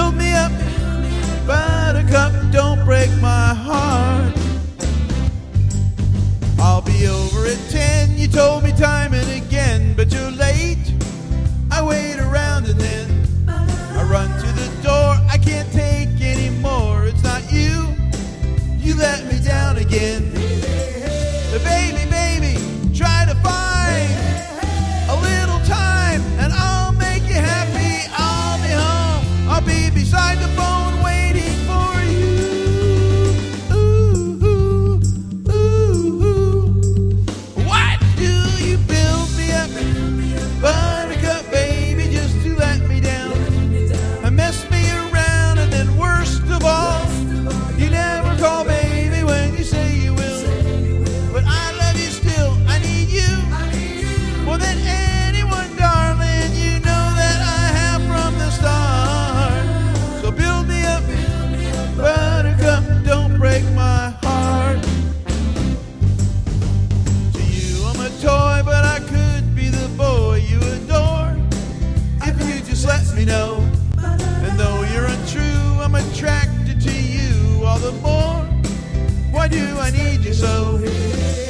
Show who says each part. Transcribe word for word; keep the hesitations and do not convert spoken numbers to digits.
Speaker 1: build me up, buttercup, don't break my heart. I'll be over at ten, you told me time and again, but you're late. I wait around and then I run to the door. I can't take any more. It's not you, you let me down again. But baby, baby, try to find a little time and I'll make you happy. I'll be home, I'll be beside the phone waiting for you. Ooh, ooh, ooh, ooh. Why do you build me up, buttercup, baby, just to let me down? And mess me around, and then worst of all, you never call baby when you say you will. But I love you still, I need you more than anyone, darling. You know that I have from the start. So build me up, buttercup, don't break my heart. To you I'm a toy, but I could be the boy you adore if you just let me know. And though you're untrue, I'm attracted to you all the more. Why do I need you so?